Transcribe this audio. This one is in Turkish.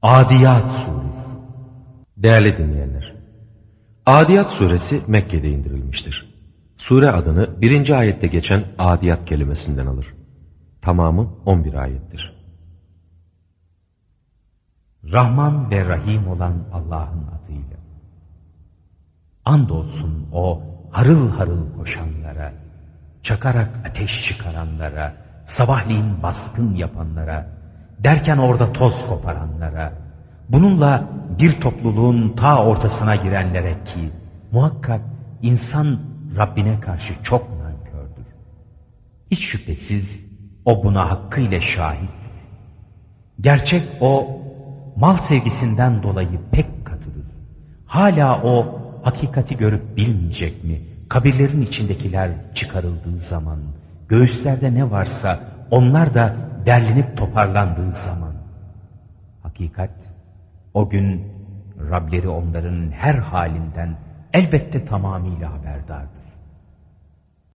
Adiyat Suresi. Değerli dinleyenler, Adiyat Suresi Mekke'de indirilmiştir. Sure adını 1. ayette geçen Adiyat kelimesinden alır. Tamamı 11 ayettir. Rahman ve Rahim olan Allah'ın adıyla. Andolsun o harıl harıl koşanlara, çakarak ateş çıkaranlara, sabahleyin baskın yapanlara, derken orada toz koparanlara, bununla bir topluluğun ta ortasına girenlere ki muhakkak insan Rabbine karşı çok nankördür. Hiç şüphesiz o buna hakkıyla şahittir. Gerçek o mal sevgisinden dolayı pek katıdır. Hala o hakikati görüp bilmeyecek mi? Kabirlerin içindekiler çıkarıldığı zaman, göğüslerde ne varsa onlar da derlenip toparlandığı zaman. Hakikat o gün Rableri onların her halinden elbette tamamıyla haberdardır.